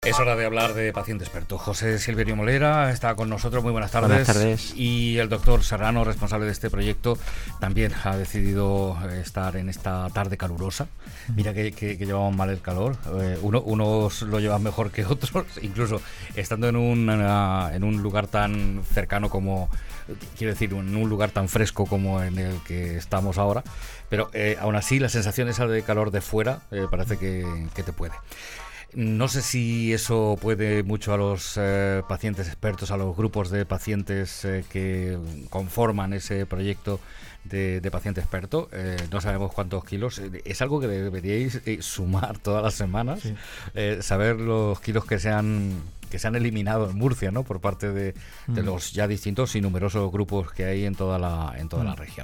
Es hora de hablar de Paciente Experto. José Silverio Molera está con nosotros. Muy buenas tardes. Buenas tardes. Y el doctor Serrano, responsable de este proyecto, también ha decidido estar en esta tarde calurosa. Mira que llevamos mal el calor. Unos lo llevan mejor que otros, incluso estando en un lugar tan cercano como, quiero decir, en un lugar tan fresco como en el que estamos ahora. Pero aún así, la sensación esa de calor de fuera parece que te puede. No sé si eso puede mucho a los pacientes expertos, a los grupos de pacientes que conforman ese proyecto de paciente experto. No sabemos cuántos kilos. Es algo que deberíais sumar todas las semanas. Sí. Saber los kilos que se han eliminado en Murcia, ¿no? Por parte de los ya distintos y numerosos grupos que hay en toda la región.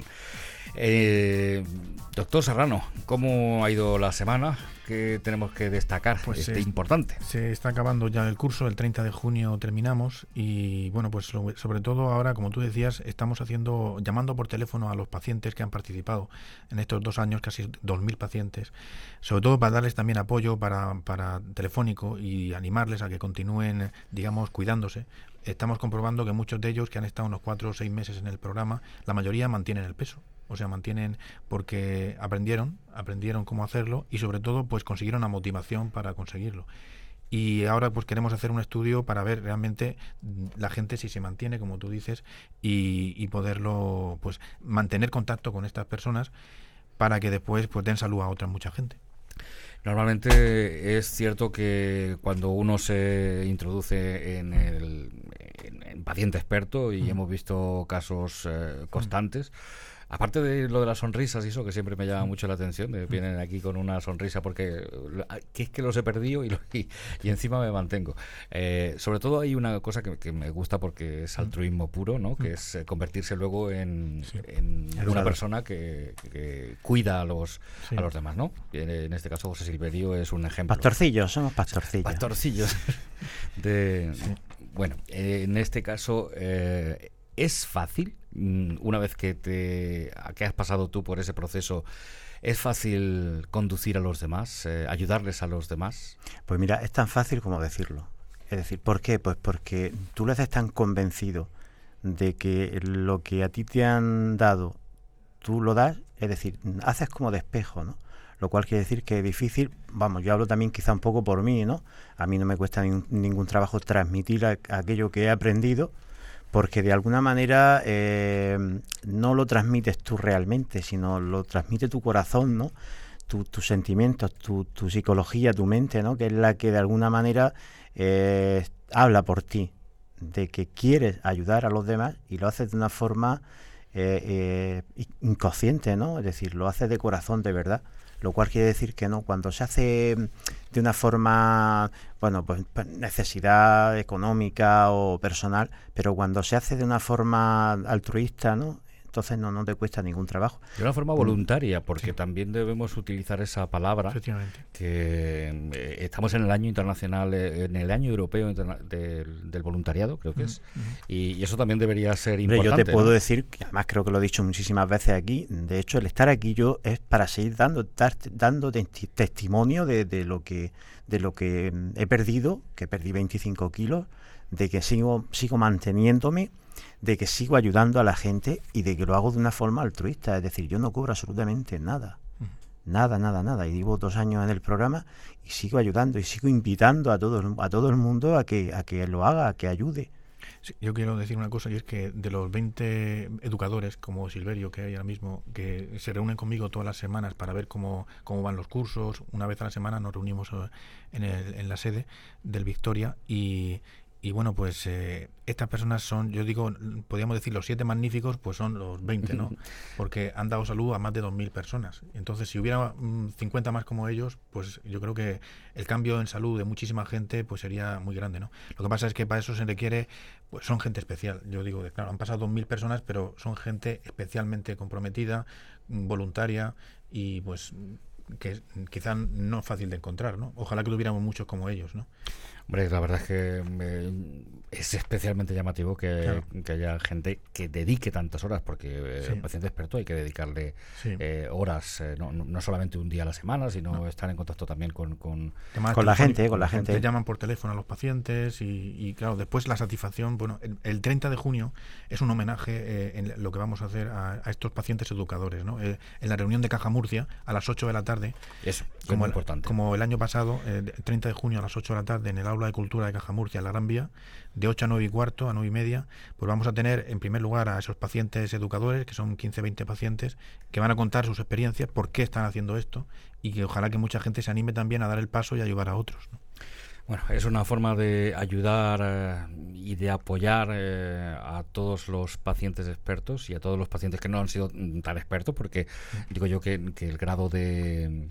Doctor Serrano, ¿cómo ha ido la semana? ¿Qué tenemos que destacar? Pues importante. Se está acabando ya el curso, el 30 de junio terminamos y bueno, pues sobre todo ahora, como tú decías, estamos llamando por teléfono a los pacientes que han participado en estos 2 años, casi 2.000 pacientes, sobre todo para darles también apoyo para telefónico y animarles a que continúen, digamos, cuidándose. Estamos comprobando que muchos de ellos que han estado unos 4 o 6 meses en el programa, la mayoría mantienen el peso. O sea, mantienen porque aprendieron cómo hacerlo y sobre todo pues consiguieron la motivación para conseguirlo. Y ahora pues queremos hacer un estudio para ver realmente la gente si se mantiene, como tú dices, y poderlo pues mantener contacto con estas personas para que después pues den salud a mucha gente. Normalmente es cierto que cuando uno se introduce en paciente experto y hemos visto casos constantes, aparte de lo de las sonrisas y eso, que siempre me llama mucho la atención, vienen aquí con una sonrisa porque que es que los he perdido y encima me mantengo. Sobre todo hay una cosa que me gusta porque es altruismo puro, ¿no? Que es convertirse luego en una persona que cuida a los demás, ¿no? En este caso José Silverio es un ejemplo. Pastorcillos, somos pastorcillos. Pastorcillos. Bueno, en este caso es fácil. Una vez que has pasado tú por ese proceso, ¿es fácil conducir a los demás, ayudarles a los demás? Pues mira, es tan fácil como decirlo. Es decir, ¿por qué? Pues porque tú lo haces tan convencido de que lo que a ti te han dado, tú lo das, es decir, haces como de espejo, ¿no? Lo cual quiere decir que es difícil, vamos, yo hablo también quizá un poco por mí, ¿no? A mí no me cuesta ningún trabajo transmitir aquello que he aprendido, porque de alguna manera no lo transmites tú realmente, sino lo transmite tu corazón, ¿no? Tus sentimientos, tu psicología, tu mente, ¿no? Que es la que de alguna manera habla por ti, de que quieres ayudar a los demás y lo haces de una forma inconsciente, ¿no? Es decir, lo haces de corazón, de verdad. Lo cual quiere decir que no, cuando se hace de una forma, bueno, pues necesidad económica o personal, pero cuando se hace de una forma altruista, ¿no? Entonces no te cuesta ningún trabajo. De una forma voluntaria, porque también debemos utilizar esa palabra, que estamos en el año internacional, en el año europeo del voluntariado, creo que es, y eso también debería ser importante. Yo te puedo decir, que además creo que lo he dicho muchísimas veces aquí, de hecho el estar aquí yo es para seguir dando testimonio de lo que he perdido, que perdí 25 kilos, de que sigo manteniéndome, de que sigo ayudando a la gente y de que lo hago de una forma altruista. Es decir, yo no cobro absolutamente nada. Nada. Y llevo 2 años en el programa y sigo ayudando y sigo invitando a todo el mundo a que lo haga, a que ayude. Sí, yo quiero decir una cosa, y es que de los 20 educadores como Silverio que hay ahora mismo, que se reúnen conmigo todas las semanas para ver cómo van los cursos, una vez a la semana nos reunimos en la sede del Victoria y bueno, pues estas personas son, yo digo, podríamos decir los 7 magníficos, pues son los 20, ¿no? Porque han dado salud a más de 2.000 personas. Entonces, si hubiera 50 más como ellos, pues yo creo que el cambio en salud de muchísima gente pues sería muy grande, ¿no? Lo que pasa es que para eso se requiere, pues son gente especial. Yo digo, claro, han pasado 2.000 personas, pero son gente especialmente comprometida, voluntaria y pues que quizá no es fácil de encontrar, ¿no? Ojalá que tuviéramos muchos como ellos, ¿no? Hombre, la verdad es que es especialmente llamativo que haya gente que dedique tantas horas, porque un paciente experto hay que dedicarle horas, no solamente un día a la semana, sino estar en contacto también con la gente. Te llaman por teléfono a los pacientes y claro, después la satisfacción. Bueno, el 30 de junio es un homenaje en lo que vamos a hacer a estos pacientes educadores, ¿no? En la reunión de Caja Murcia a las 8 de la tarde. Eso, es muy importante. Como el año pasado, el 30 de junio a las 8 de la tarde en el Aula de Cultura de Caja Murcia, en la Gran Vía, de 8 a 9 y cuarto, a 9 y media, pues vamos a tener en primer lugar a esos pacientes educadores, que son 15-20 pacientes, que van a contar sus experiencias, por qué están haciendo esto, y que ojalá que mucha gente se anime también a dar el paso y ayudar a otros, ¿no? Bueno, es una forma de ayudar y de apoyar a todos los pacientes expertos y a todos los pacientes que no han sido tan expertos, porque digo yo que el grado de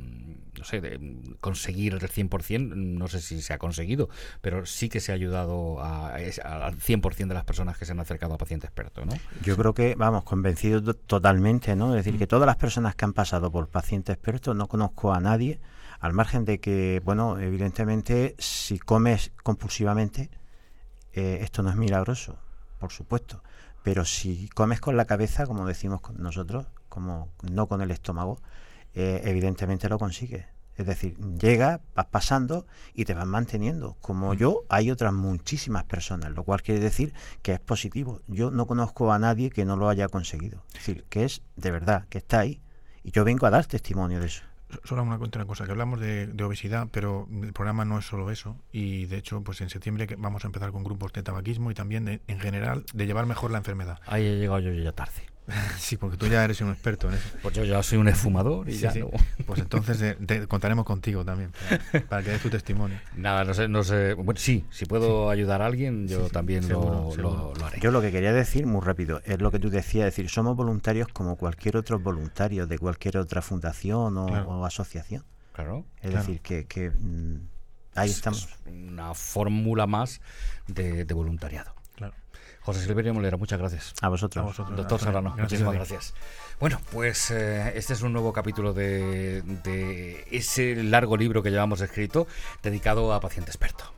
conseguir el 100%, no sé si se ha conseguido, pero sí que se ha ayudado al 100% de las personas que se han acercado a paciente experto, ¿no? Yo creo que, vamos, convencidos totalmente, ¿no? Es decir, que todas las personas que han pasado por paciente experto, no conozco a nadie, al margen de que, bueno, evidentemente, si comes compulsivamente, esto no es milagroso, por supuesto, pero si comes con la cabeza, como decimos nosotros, como no con el estómago, evidentemente lo consigues. Es decir, llegas, vas pasando y te vas manteniendo. Como yo, hay otras muchísimas personas, lo cual quiere decir que es positivo. Yo no conozco a nadie que no lo haya conseguido. Es decir, que es de verdad, que está ahí. Y yo vengo a dar testimonio de eso. Solo una cosa, que hablamos de obesidad, pero el programa no es solo eso, y de hecho pues en septiembre vamos a empezar con grupos de tabaquismo y también en general de llevar mejor la enfermedad. Ahí he llegado yo ya tarde. Sí, porque tú ya eres un experto en eso. Pues yo ya soy un esfumador y sí. Pues entonces contaremos contigo también para que des tu testimonio. Nada, no sé. Bueno, si puedo ayudar a alguien, yo también seguro. Lo haré. Yo lo que quería decir, muy rápido, es lo que tú decías, es decir, somos voluntarios como cualquier otro voluntario de cualquier otra fundación o asociación. Claro. Es decir, que ahí estamos. Es una fórmula más de voluntariado. Claro. José Silverio Molera, muchas gracias. A vosotros. Doctor Serrano, muchísimas gracias. Bueno, pues este es un nuevo capítulo de ese largo libro que llevamos escrito dedicado a paciente experto.